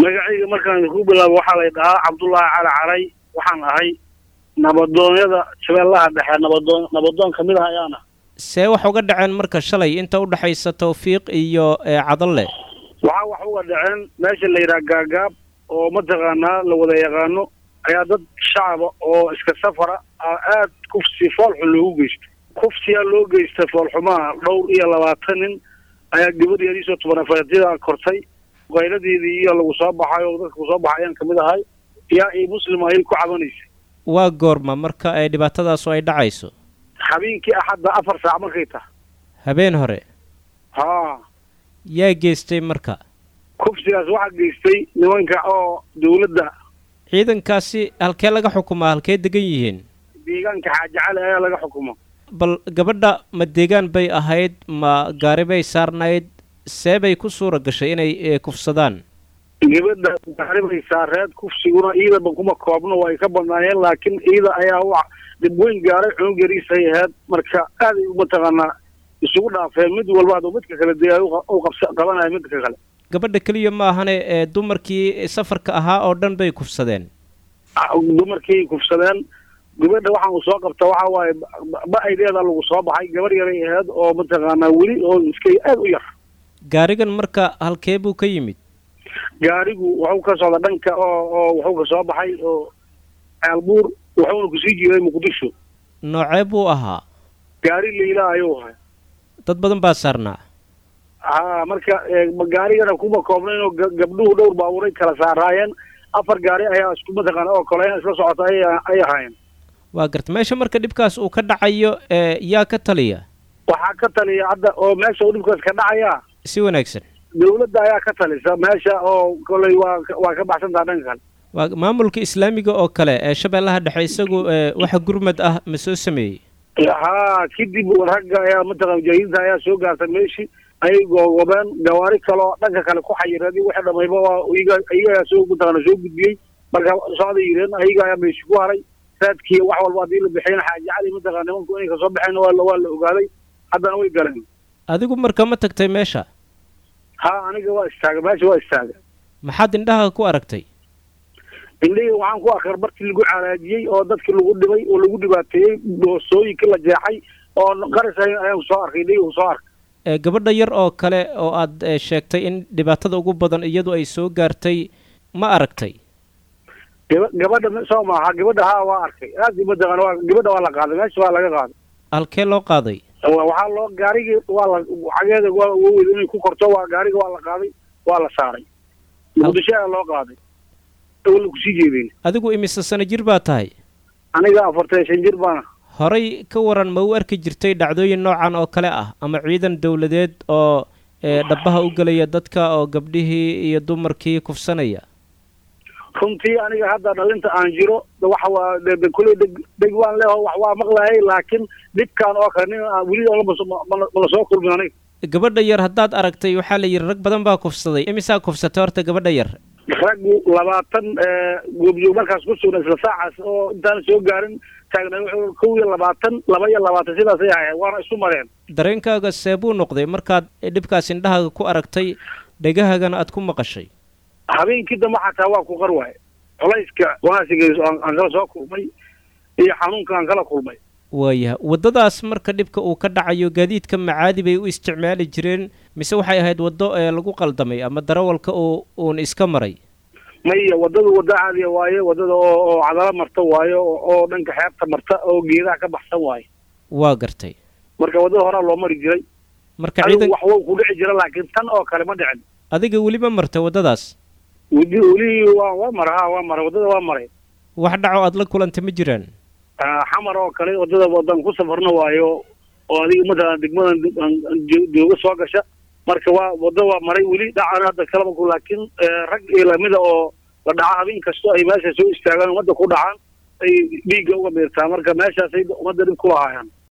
magacayga markaan ku bilaabo waxaa la dhahaa Cabdullaahi Cali Caray waxaan ahay nabadoonyada Shabeellaha Dhexe nabadoon kamid ah ayaana see wax uga dhaceen marka shalay inta u dhaxaysa Tawfiiq iyo Cadalle waxa wax uga dhaceen meesha la yiraahdo Gaagaab oo mataqaanaa la wada yaqaano ayaa dad shacab oo iska safara aad kufsi foolxun loogu geystay kufsiga loo geystay foolxumaa dhowr iyo 20 nin ayaa gabadhiisa 10 kortay qayladeedii iyo lagu soo baxay oo dadku soo baxayaan kamid ahay yaa ay muslim ay ku cabanaysa waa goorma marka ay dhibaatadaas ay dhacayso habeenkii axadda 4 saac markay tahay habeen hore yaa geystay marka kufsigaas waxa geystay nimanka oo dawladda ciidankaasi halkee laga xukumaa halkee degan yihiin deegaanka Xaaji Cali ayaa laga xukumaa bal gabadha ma deegaan bay ahayd ma gaari bay saarnayd seebay ku suura gashay inay kufsadaan gabadha gaari bay saareed kufsiguna iyada kuma koobno way ka badnaayeen laakiin iyada ayaa wax dib weyn gaaray cunugariisa ahayd marka aad u mataqaanaa isugu dhaafeen mid walba oo midka kale deeyo oo qabanay midka kale gabadha kaliya ma ahane dumarkii safarka ahaa oo dhan bay kufsadeen dumarkii kufsadeen gabadha waxaan u soo qabta waxa waaye ba aydeeda lagu soo baxay gabar yar ahayd oo mataqaanaa weli oo iska aad u yar gaarigan marka halkee buu ka yimid gaarigu wuxuu ka socda dhanka oo wuxuu ka soo baxay oo Aalbuur wuxuu ku sii jiray Muqdisho noocee buu ahaa gaari Leila ayuu ahaa dad badan baa saarnaa marka gaarigana kuma koobnayn oo gabdhuhu dhowr baabuuray kala saaraayeen 4 gaari ayaa isku mataqaan oo kale isla socota ay ahaayeen waa garta meesha marka dhibkaas uu ka dhacayo yaa ka taliya waxa ka taliya hadda oo meesha uu dhibkaas ka dhacaya si wanaagsan dawladda ayaa ka talisa meesha oo kolay waa ka baxsan dhankan waa maamulka islaamiga oo kale ee Shabeellaha Dhexe isagu waxa gurmad ah ma soo sameeyay kidib ragga ayaa mataqaan jayinta ayaa soo gaartay meeshii ay goobeen gawaari kale oo dhanka kale ku xayiraday waxa dhamayba waa iyaga soo mataqaan soo gudbiyay marka socda yireen ayaga ayaa meeshii ku haray saadkii wax walba hadii la bixin Xaaji Cali mataqaan nimanku inay ka soo baxeen waa la ogaaday haddana way galeen adigu marka ma tagtay meesha aniga waa istaagay meesha waa istaagay maxaad indhaha ku aragtay indhaha waxaan ku arkay barkii lagu calaajiyay oo dadkii lagu dhibay oo lagu dhibaateeyay doosooyinkii la jeexay oo qaris ayaan soo arkay indhaha soo arkay gabadha yar oo kale oo aad sheegtay in dhibaatada ugu badan iyadu ay soo gaartay ma aragtay gabadha soo maaha gabadha waa arkay aad mataqaan waa gabadha waa la qaaday meesha waa laga qaaday halkee loo qaaday waxaa loo gaarigii waa la xageeda waa weyd inay ku korto waa gaariga waa la qaaday waa la saaray Muqdisho ayaa loo qaaday oo ku sii jeedeen adigu imise sano jir baa tahay aniga 45 jir baan horay ka waran ma u arki jirtay dhacdooyin noocan oo kale ah ama ciidan dawladeed oo dhabaha u galaya dadka oo gabdhihii iyo dumarkii kufsanaya runtii aniga hadda dhalinta aan jiro waxa waa kulay degwaan leh wax waa maqlaayay laakiin dibkaan oo kale wali la soo kulmin aniga gabadha yar haddaad aragtay waxaa la yiri rag badan baa kufsaday imisaa kufsatay horta gabadha yar rag 20 goobjoog markaas ku sugan isla saacaas oo intaan soo gaarin taagnay wuxuu 22 sidaas ay ahayd waana isu mareen dareenkaaga seebuu noqday markaad dhibkaas indhaha ku aragtay dhagahagana aad ku maqashay habeenkii dambe xataa waa ku qarwaay culayska waasigeeyo aan kala soo kulmay iyo xanuunka aan kala kulmay waayahay wadadaas marka dhibka uu ka dhacayo gaadiidka macaadi bay u isticmaali jireen mise waxay ahayd wado lagu qaldamay ama darawalka uun iska maray maya wadadu wada caadi waaye wadada oo cadala marta waaye oo dhanka xeebta marta oo geedaha ka baxsan waaye waa gartay marka wadada hore loo mari jiray marka ciidan wax uu ku dhici jiray laakiin tan oo kale ma dhicin adiga wali ma martay wadadaas wali waa maray wadada waa maray wax dhaco aad la kulantay ma jiraan xamar oo kale wadada wadan ku safarna waayo oo adiga mataqaan degmadan jooga soo gasha marka waa wadada waa maray wali dhacana hadda kalaba ku laakiin rag ilamida oo la dhaca habeen kasto ay meesha soo istaagaan wadda ku dhacaan ay dhiiga uga beertaa marka meeshaas ay umada dib ku lahaayaan